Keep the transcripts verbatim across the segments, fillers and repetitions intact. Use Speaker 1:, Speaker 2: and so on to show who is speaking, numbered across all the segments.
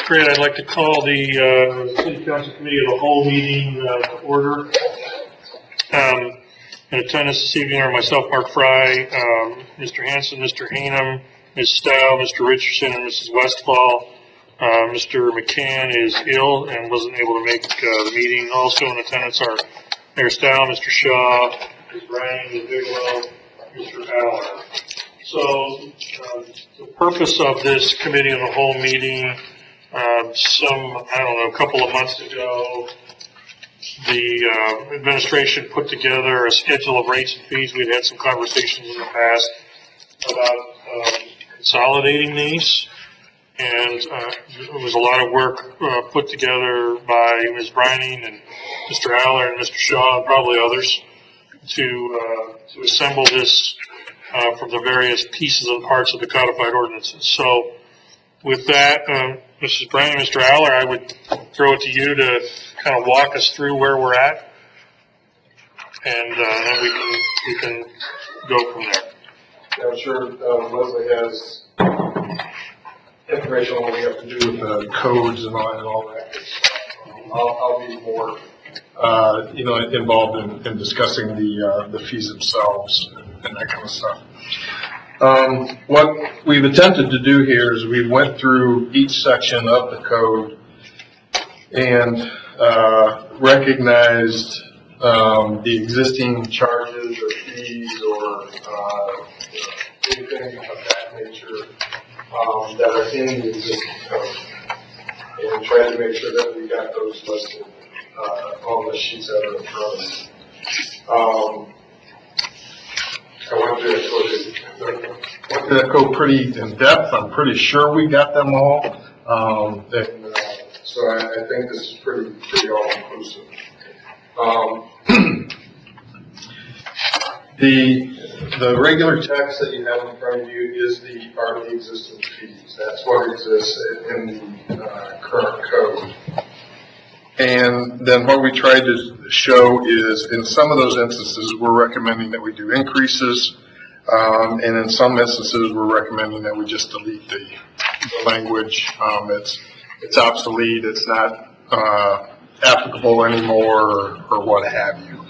Speaker 1: Great. I'd like to call the uh, City Council Committee of the Whole meeting uh, to order. Um, in attendance this evening are myself, Mark Fry, um, Mister Hanson, Mister Hanem, Miz Stowe, Mister Richardson, and Missus Westfall. Uh, Mister McCann is ill and wasn't able to make uh, the meeting. Also in attendance are Mayor Stowe, Mister Shaw, Miz Bryan, Miz Bigelow, Mister Aller. So um, the purpose of this committee of the whole meeting, uh, some, I don't know, a couple of months ago, the uh, administration put together a schedule of rates and fees. We've had some conversations in the past about um, consolidating these, and uh, there was a lot of work uh, put together by Miz Brining and Mister Aller and Mister Shaw and probably others to uh, to assemble this uh, from the various pieces and parts of the codified ordinances. So with that, uh, Missus Brining, Mister Aller, I would throw it to you to kind of walk us through where we're at, and uh, then we can we can go from there.
Speaker 2: Yeah, I'm sure uh, Leslie has information on what we have to do with the codes and all, and all that. Um, I'll, I'll be more, uh, you know, involved in, in discussing the uh, the fees themselves and that kind of stuff. Um, what we've attempted to do here is we went through each section of the code and uh, recognized um, the existing charges or fees or uh, anything of that nature um, that are in the existing code, and tried to make sure that we got those listed uh, on the sheets that are in front of us. Um, I went through that code, went through that code pretty in depth. I'm pretty sure we got them all. Um, and, uh, so I, I think this is pretty, pretty all inclusive. Um, the the regular text that you have in front of you is the are the existing fees. That's what exists in the uh, current code. And then what we tried to show is in some of those instances, we're recommending that we do increases. Um, and in some instances, we're recommending that we just delete the, the language. Um, it's, it's obsolete. It's not uh, applicable anymore or, or what have you.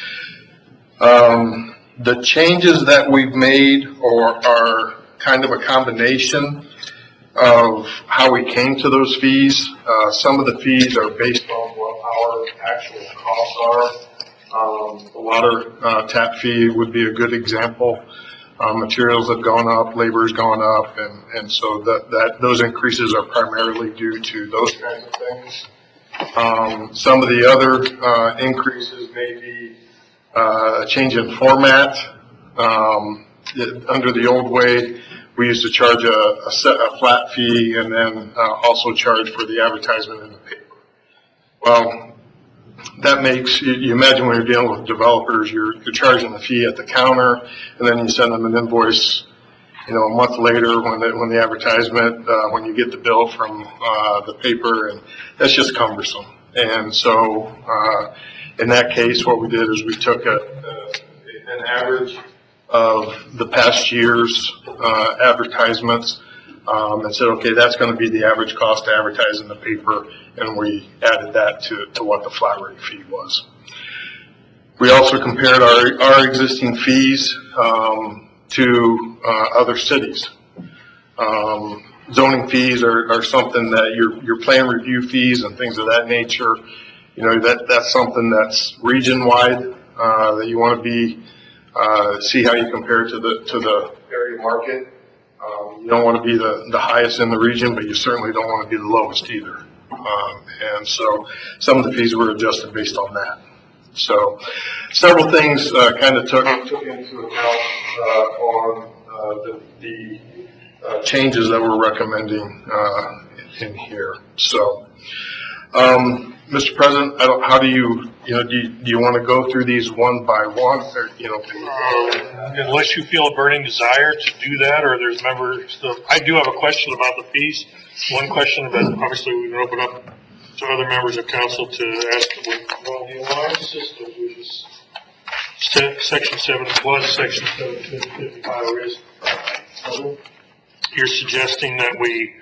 Speaker 2: Um, the changes that we've made or are kind of a combination of how we came to those fees. Uh, some of the fees are based on what our actual costs are. Um, the water uh, tap fee would be a good example. Uh, materials have gone up, labor has gone up, and, and so that, that those increases are primarily due to those kinds of things. Um, some of the other uh, increases may be uh, a change in format. Um, it, under the old way, we used to charge a, a, set, a flat fee and then uh, also charge for the advertisement in the paper. Well, that makes, you, you imagine when you're dealing with developers, you're, you're charging the fee at the counter and then you send them an invoice, you know, a month later when the, when the advertisement, uh, when you get the bill from uh, the paper, and that's just cumbersome. And so uh, in that case, what we did is we took a, a, an average of the past year's uh, advertisements um, and said, okay, that's going to be the average cost to advertise in the paper, and we added that to, to what the flat rate fee was. We also compared our, our existing fees um, to uh, other cities. Um, zoning fees are, are something that your, your plan review fees and things of that nature, you know, that, that's something that's region-wide uh, that you want to be Uh, see how you compare to the to the area market. Um, you don't want to be the, the highest in the region, but you certainly don't want to be the lowest either. Um, and so some of the fees were adjusted based on that. So several things uh, kind of took, took into account uh, on uh, the, the uh, changes that we're recommending uh, in here. So um, Mister President, I don't, how do you, you know, do you, do you want to go through these one by one, or, you know?
Speaker 1: Uh, unless you feel a burning desire to do that, or there's members, of, I do have a question about the fees. One question, but obviously we can open up to other members of council to ask. Well, the alarm system, which is section seven, was section seven fifty-five, is you're suggesting that we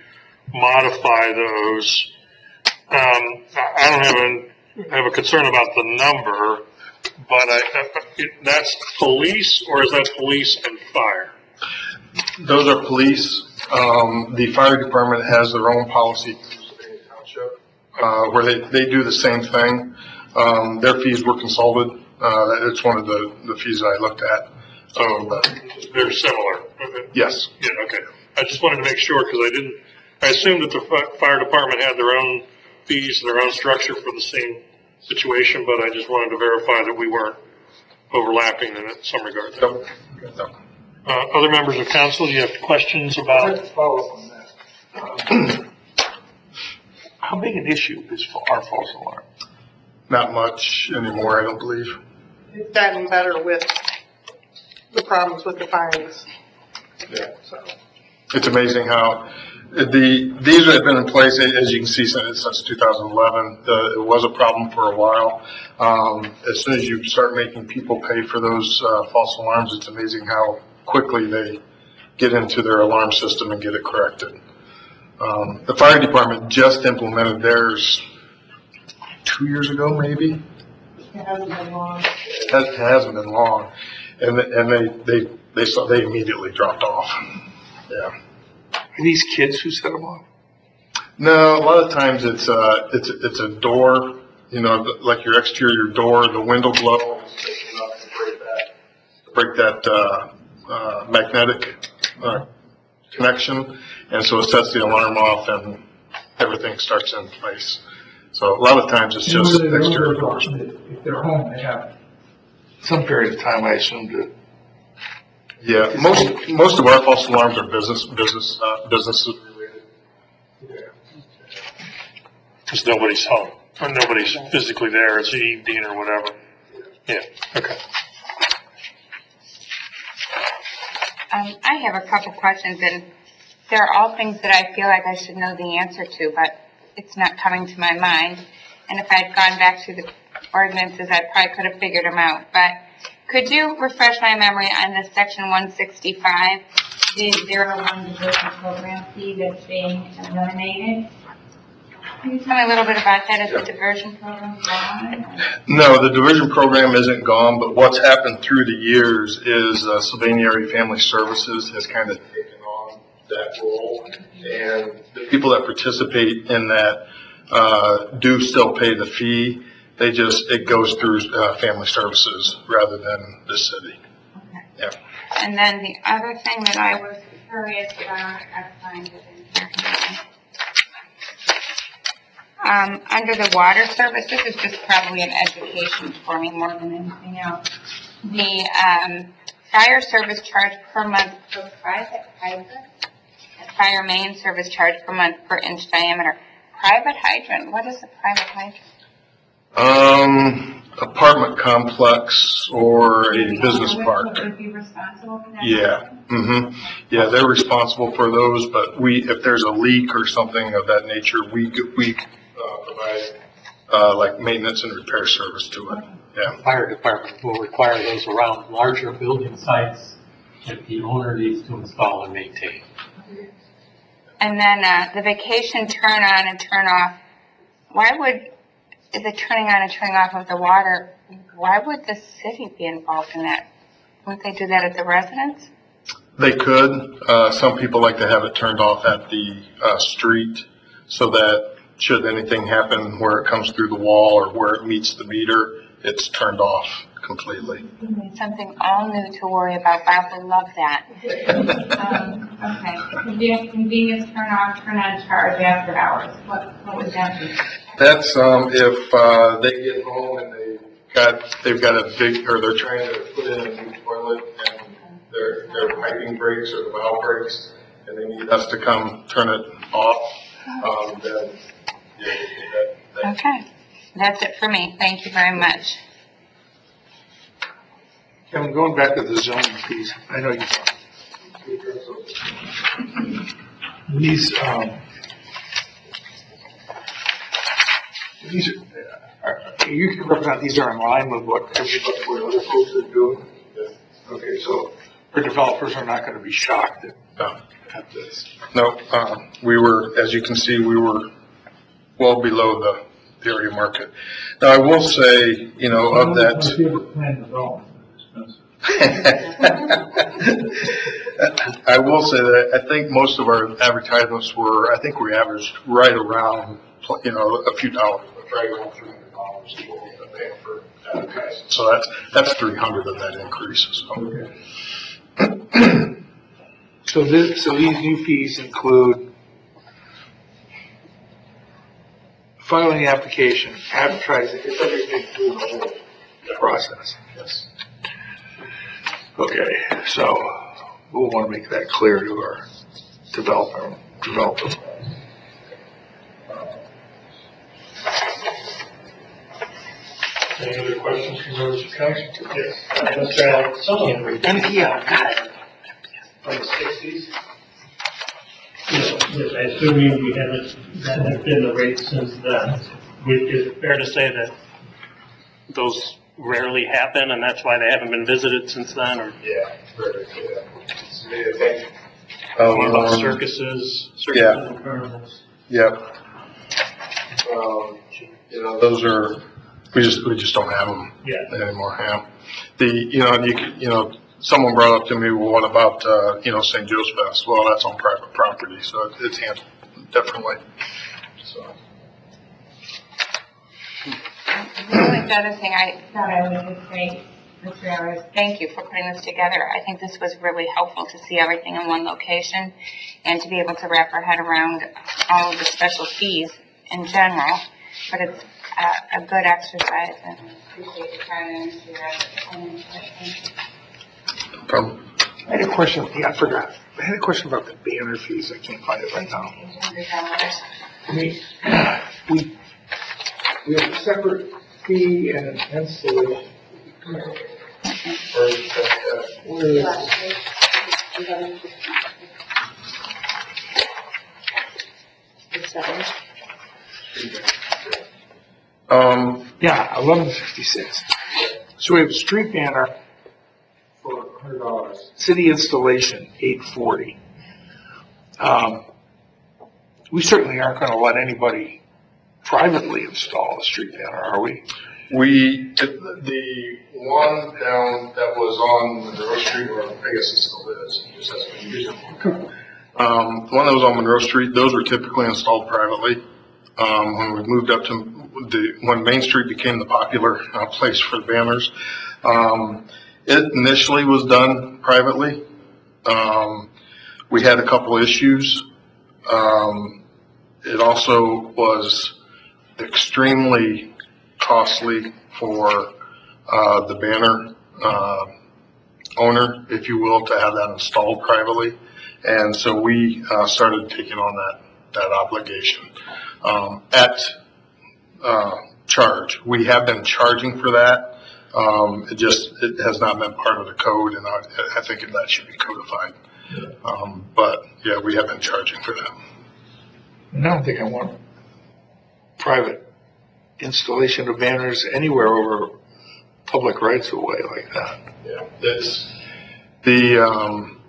Speaker 1: modify those. Um, I don't have a, have a concern about the number, but I, I, that's police, or is that police and fire?
Speaker 2: Those are police. Um, the fire department has their own policy through Sylvania Township, uh, where they, they do the same thing. Um, their fees were consulted. Uh, it's one of the, the fees that I looked at.
Speaker 1: So they're similar. Okay.
Speaker 2: Yes.
Speaker 1: Yeah, okay. I just wanted to make sure, because I didn't, I assumed that the fi- fire department had their own fees, their own structure for the same situation, but I just wanted to verify that we weren't overlapping in some regard.
Speaker 2: Yep. Yep.
Speaker 1: Uh, other members of council, do you have questions about?
Speaker 3: Let's follow up on that. Um, How big an issue is our false alarm?
Speaker 2: Not much anymore, I don't believe.
Speaker 4: It's gotten better with the problems with the fines.
Speaker 2: Yeah. So it's amazing how the these have been in place, as you can see, since, since two thousand eleven. The, it was a problem for a while. Um, as soon as you start making people pay for those uh, false alarms, it's amazing how quickly they get into their alarm system and get it corrected. Um, the fire department just implemented theirs two years ago, maybe.
Speaker 4: It hasn't been long.
Speaker 2: It, has, it hasn't been long, and and they they they saw they immediately dropped off. Yeah.
Speaker 3: Are these kids who set them off?
Speaker 2: No, a lot of times it's uh it's it's a door, you know, like your exterior door, the window glow is taken up to break that break that uh, uh, magnetic uh, connection, and so it sets the alarm off and everything starts in place. So a lot of times it's just exterior doors.
Speaker 3: If they're home, they have some period of time, I assume, to.
Speaker 2: Yeah, most most of our false alarms are business business uh, businesses related.
Speaker 1: Because nobody's home, or nobody's physically there, it's the evening or whatever. Yeah, okay.
Speaker 5: Um, I have a couple questions, and they're all things that I feel like I should know the answer to, but it's not coming to my mind. And if I'd gone back through the ordinances, I probably could have figured them out. But could you refresh my memory on the section one sixty-five, the zero one diversion program fee that's being eliminated? Can you tell me a little bit about that? Is the diversion program gone?
Speaker 2: No, the diversion program isn't gone, but what's happened through the years is uh, Sylvania Area Family Services has kind of taken on that role, and the people that participate in that uh, do still pay the fee. They just, it goes through uh, Family Services rather than the city.
Speaker 5: Okay.
Speaker 2: Yeah.
Speaker 5: And then the other thing that I was curious about, I find it in here. Um, under the water service, this is just probably an education for me more than anything else. The um, fire service charge per month per private hydrant, and fire main service charge per month per inch diameter. Private hydrant, what is a private hydrant?
Speaker 2: Um, apartment complex or a business park.
Speaker 5: Would be responsible for that?
Speaker 2: Yeah, mm-hmm. Yeah, they're responsible for those, but we, if there's a leak or something of that nature, we, we uh, provide, uh, like maintenance and repair service to it. Yeah.
Speaker 6: Fire department will require those around larger building sites that the owner needs to install and maintain.
Speaker 5: And then uh, the vacation turn on and turn off, why would, the turning on and turning off of the water, why would the city be involved in that? Wouldn't they do that at the residence?
Speaker 2: They could. Uh, some people like to have it turned off at the uh, street so that should anything happen where it comes through the wall or where it meets the meter, it's turned off completely.
Speaker 5: Something all new to worry about. Bob would love that. um, okay. Convenience, convenience turn off, turn on charge after hours. What, what would that be?
Speaker 2: That's um, if uh, they get home and they got they've got a big or they're trying to put in a new toilet and their their piping breaks or the valve breaks and they need us to come turn it off. Um, then yeah, that, that,
Speaker 5: Okay. That's it for me. Thank you very much.
Speaker 3: Kevin, going back to the zoning piece, I know you. These, um, these are, are, you can represent these are in line with what everybody, what other folks are doing. Okay, so our developers are not going to be shocked that
Speaker 2: no.
Speaker 3: at this.
Speaker 2: No, uh, we were, as you can see, we were well below the, the area market. Now, I will say, you know, of that.
Speaker 7: My favorite plan development is expensive.
Speaker 2: I will say that I think most of our advertisements were, I think we averaged right around, you know, a few dollars, but right around three hundred dollars is what we've been paying for advertising. So that's, that's three hundred of that increase, so.
Speaker 7: Okay.
Speaker 3: So this, so these new fees include filing the application, advertising, it's everything through the whole process.
Speaker 2: Yes.
Speaker 3: Okay, so we'll want to make that clear to our developer, developer.
Speaker 1: Any other questions from members of council? Yes. Uh, Mister Allen, someone
Speaker 3: And yeah, got it.
Speaker 1: from the sixties? Yes, yes, I assume you, we haven't, that has been the rate since then. We- Is it fair to say that those rarely happen, and that's why they haven't been visited since then, or
Speaker 2: Yeah, very, yeah.
Speaker 1: what about
Speaker 2: Um,
Speaker 1: circuses?
Speaker 2: yeah.
Speaker 1: circuses and carnivals?
Speaker 2: Yep. Um, you know, those are, we just, we just don't have them
Speaker 1: Yeah.
Speaker 2: anymore, yeah. The, you know, you, c- you know, someone brought up to me, well, what about, uh, you know, Saint Joe's Fest? Well, that's on private property, so it's handled differently, so.
Speaker 5: The only other thing I thought I would just say, Mister Ayers, thank you for putting this together. I think this was really helpful to see everything in one location and to be able to wrap our head around all of the special fees in general. But it's a, a good exercise, and I appreciate your time and your um,
Speaker 2: Um,
Speaker 3: I had a question, yeah, I forgot. I had a question about the banner fees. I can't find it right now. I mean, we, we have a separate fee and an installation. Or, uh, where is
Speaker 2: Um,
Speaker 3: yeah, eleven sixty-six. So we have a street banner for one hundred dollars. City installation, eight forty. Um, we certainly aren't gonna let anybody privately install a street banner, are we?
Speaker 2: we, the one down that was on Monroe Street, or I guess it still is, it just hasn't been used anymore. Um, the one that was on Monroe Street, those were typically installed privately. Um, when we moved up to the, when Main Street became the popular uh, place for the banners, um, it initially was done privately. Um, we had a couple issues. Um, it also was extremely costly for, uh, the banner, uh, owner, if you will, to have that installed privately. And so we, uh, started taking on that, that obligation, um, at, uh, charge. We have been charging for that. Um, it just, it has not been part of the code, and I, I think that should be codified. Um, but yeah, we have been charging for that.
Speaker 3: And I don't think I want private installation of banners anywhere over public rights of way like that.
Speaker 2: Yeah, it's the, um,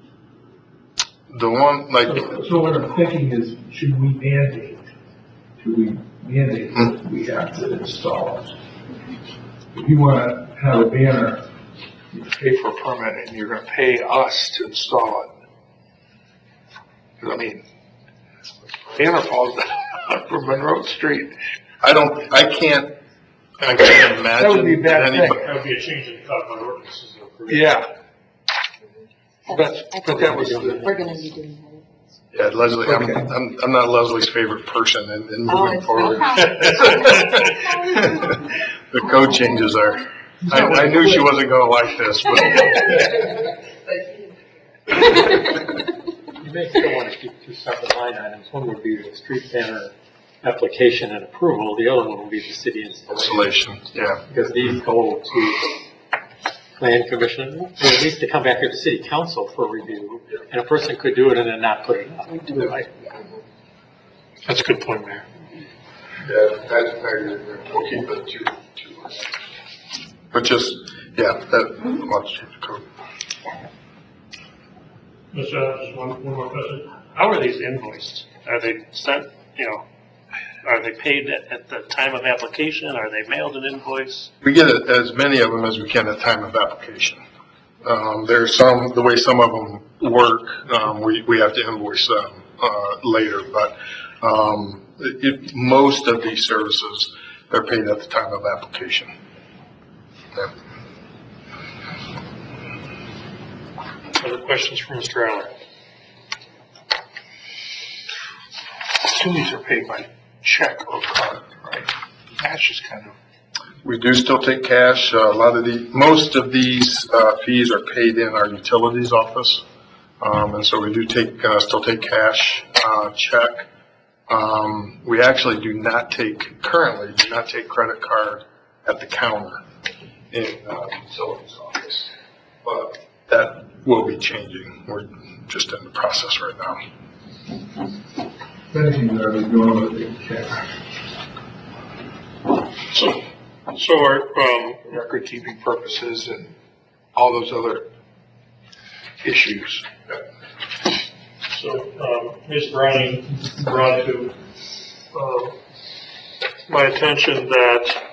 Speaker 2: the one, like,
Speaker 7: So, so what I'm thinking is, should we mandate, should we mandate that we have to install it? If you wanna have a banner,
Speaker 3: You pay for a permit and you're gonna pay us to install it. 'Cause I mean, banner falls down from Monroe Street.
Speaker 2: I don't, I can't, I can't imagine.
Speaker 3: That would be a bad thing.
Speaker 2: anybody-
Speaker 1: That would be a change in the codified ordinances. though, correct?
Speaker 3: Yeah. But, but that was the,
Speaker 8: We're gonna be doing that.
Speaker 2: Yeah, Leslie, I'm,
Speaker 3: Okay.
Speaker 2: I'm, I'm not Leslie's favorite person in, in
Speaker 8: Oh,
Speaker 2: moving
Speaker 8: it's
Speaker 2: forward.
Speaker 5: no
Speaker 2: The code changes are, I, I knew she wasn't gonna like this, but.
Speaker 6: You may still want to keep two separate line items. One would be the street banner application and approval. The other one would be the city installation.
Speaker 2: Installation, yeah.
Speaker 6: Because these go to plan commission, or at least to come back to the city council for review. And a person could do it and then not put it up.
Speaker 1: Right. That's a good point, Mayor.
Speaker 2: Yeah, that, that, we'll keep it two, two. But just, yeah, that, let's change the code.
Speaker 1: Mister Adams, just one, one more question. How are these invoiced? Are they sent, you know, are they paid at, at the time of application? Are they mailed an invoice?
Speaker 2: We get as many of them as we can at time of application. Um, there's some, the way some of them work, um, we, we have to invoice them, uh, later, but, um, it, it, most of these services, they're paid at the time of application. Yeah.
Speaker 1: Other questions for Mister Allen?
Speaker 3: Assume these are paid by check or card, right? Cash is kind of,
Speaker 2: We do still take cash. Uh, a lot of the, most of these, uh, fees are paid in our utilities office. Um, and so we do take, uh, still take cash, uh, check. Um, we actually do not take, currently do not take credit card at the counter in, uh, utilities office. But that will be changing. We're just in the process right now.
Speaker 7: Anything that is doing with the cash.
Speaker 1: So, so our, um,
Speaker 3: record keeping purposes and all those other issues.
Speaker 1: so, um, Miz Browning brought to, um, my attention that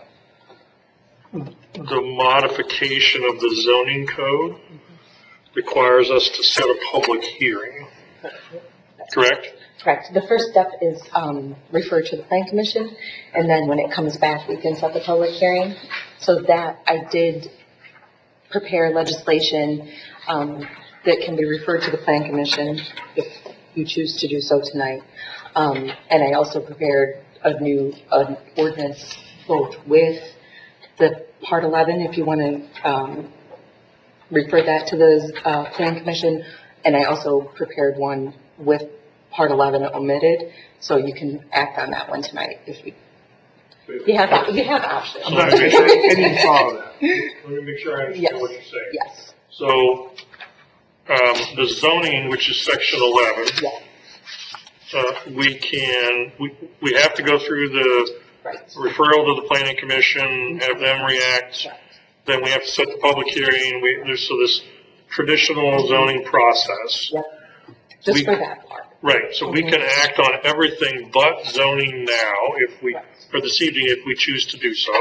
Speaker 1: the modification of the zoning code requires us to set a public hearing, correct?
Speaker 8: Correct. The first step is um, refer to the Plan Commission, and then when it comes back, we can set the public hearing. So that I did prepare legislation um, that can be referred to the Plan Commission if you choose to do so tonight. Um, and I also prepared a new an ordinance both with the Part eleven, if you want to um, refer that to the uh, Plan Commission, and I also prepared one with Part eleven omitted, so you can act on that one tonight if you, you have, you have options.
Speaker 3: I'm not sure, I didn't follow that.
Speaker 1: Let me make sure I
Speaker 8: Yes.
Speaker 1: understand what you're saying.
Speaker 8: Yes,
Speaker 1: So, um, the zoning, which is section eleven,
Speaker 8: yes,
Speaker 1: uh, we can, we, we have to go through the
Speaker 8: right.
Speaker 1: referral to the planning commission, have them react,
Speaker 8: Correct.
Speaker 1: then we have to set the public hearing, we, there's, so this traditional zoning process.
Speaker 8: Yep, just
Speaker 1: We-
Speaker 8: for that part.
Speaker 1: Right, so we can act on everything but zoning now if we, or this evening if we choose to do so.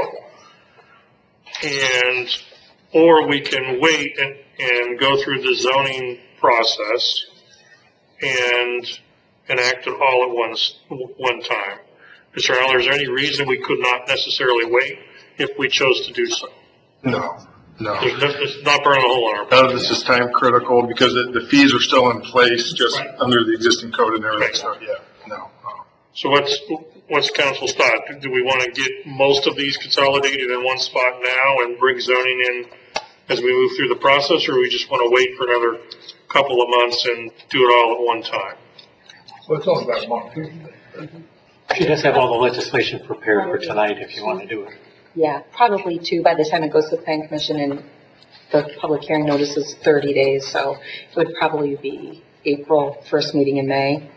Speaker 1: And, or we can wait and, and go through the zoning process and enact it all at once, one time. Mister Allen, is there any reason we could not necessarily wait if we chose to do so?
Speaker 2: No, no.
Speaker 1: There's no, it's not burning a hole in our
Speaker 2: None of this is time critical because the, the fees are still in place just
Speaker 1: Right.
Speaker 2: under the existing code and everything.
Speaker 1: Right.
Speaker 2: So, yeah, no. no.
Speaker 1: So what's, what's council's thought? Do we want to get most of these consolidated in one spot now and bring zoning in as we move through the process, or we just want to wait for another couple of months and do it all at one time?
Speaker 7: Well, it's only about a month.
Speaker 6: She does have all the legislation prepared for tonight if you want to do it.
Speaker 8: Yeah, probably two by the time it goes to the Plan Commission, and the public hearing notice is thirty days, so it would probably be April, first meeting in May.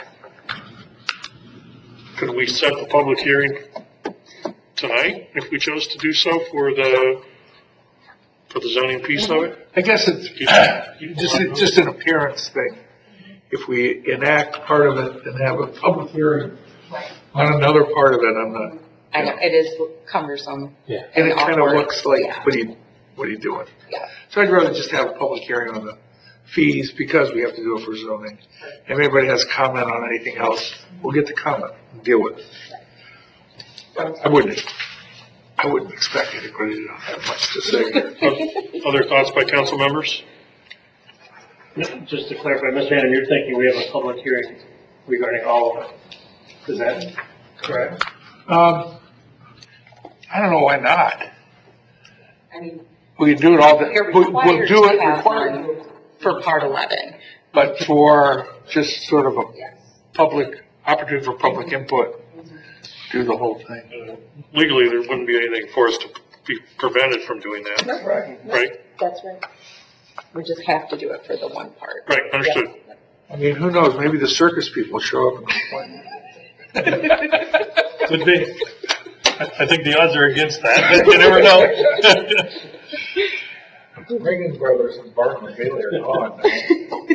Speaker 1: Could we set the public hearing tonight if we chose to do so for the, for the zoning piece of it?
Speaker 3: I guess it's just, just an appearance thing. If we enact part of it and have a public hearing on another part of it, I'm not,
Speaker 8: I know, it is cumbersome.
Speaker 6: Yeah.
Speaker 3: and it kind of
Speaker 8: awkward.
Speaker 3: looks like,
Speaker 8: Yeah.
Speaker 3: what are you, what are you doing?
Speaker 8: Yeah.
Speaker 3: So I'd rather just have a public hearing on the fees because we have to do it for zoning. If anybody has comment on anything else, we'll get the comment and deal with it. I wouldn't, I wouldn't expect anybody to have much to say.
Speaker 1: Other thoughts by council members?
Speaker 9: Just to clarify, Mister Hanem, you're thinking we have a public hearing regarding all of it. Is that correct?
Speaker 3: Um, I don't know why not.
Speaker 8: I mean,
Speaker 3: We can do it all, the-
Speaker 8: you're
Speaker 3: we'll we'll
Speaker 8: required
Speaker 3: do
Speaker 8: to
Speaker 3: it,
Speaker 8: have
Speaker 3: required,
Speaker 8: one for Part eleven.
Speaker 3: but for just sort of a
Speaker 8: Yes.
Speaker 3: public, opportunity for public input, do the whole thing.
Speaker 1: Legally, there wouldn't be anything for us to be prevented from doing that,
Speaker 3: Right.
Speaker 1: right?
Speaker 8: That's right. We just have to do it for the one part.
Speaker 1: Right, understood.
Speaker 3: I mean, who knows, maybe the circus people show up and complain.
Speaker 1: Could be. I I think the odds are against that. You never know.
Speaker 7: Reagan Brothers and Bart McGill are gone now.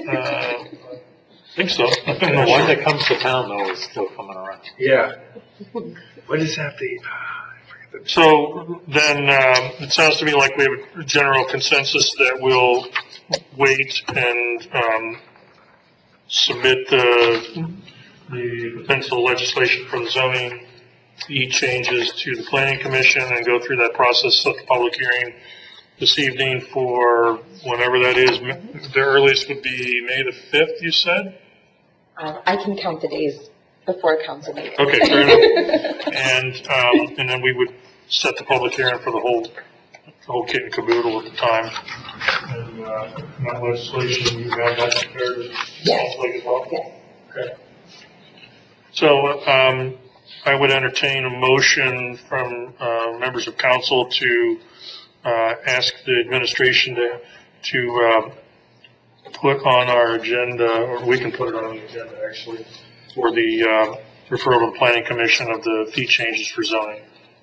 Speaker 1: Uh, I think so. I'm
Speaker 6: The
Speaker 1: not
Speaker 6: one
Speaker 1: sure.
Speaker 6: that comes to town though is still coming around.
Speaker 3: Yeah. What is that, the, ah, I forget the.
Speaker 1: So then, um, it sounds to me like we have a general consensus that we'll wait and, um, submit the, the potential legislation for the zoning fee changes to the planning commission and go through that process, set the public hearing this evening for whenever that is. The earliest would be May the fifth, you said?
Speaker 8: Uh, I can count the days before council meeting.
Speaker 1: Okay, fair enough. And, um, and then we would set the public hearing for the whole, the whole kit and caboodle at the time. And, uh, that legislation, you have that prepared?
Speaker 8: Yes.
Speaker 1: Like as well?
Speaker 8: Yes.
Speaker 1: Okay. So, um, I would entertain a motion from, uh, members of council to, uh, ask the administration to, to, um, put on our agenda, or we can put it on the agenda actually, for the, uh, referral to the planning commission of the fee changes for zoning.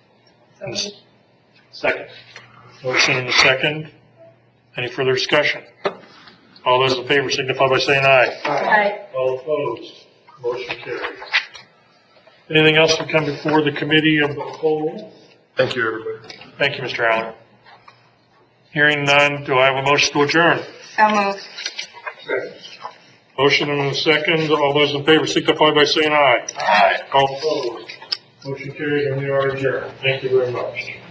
Speaker 9: Second.
Speaker 1: Motion and a second. Any further discussion? All those in favor signify by saying aye.
Speaker 8: Aye.
Speaker 1: All opposed? Motion carries. Anything else to come before the committee of the whole?
Speaker 2: Thank you, everybody.
Speaker 1: Thank you, Mister Allen. Hearing none, do I have a motion to adjourn?
Speaker 5: So moved.
Speaker 1: Motion and a second. All those in favor signify by saying aye. Aye. All opposed? Motion carries and we are adjourned. Thank you very much.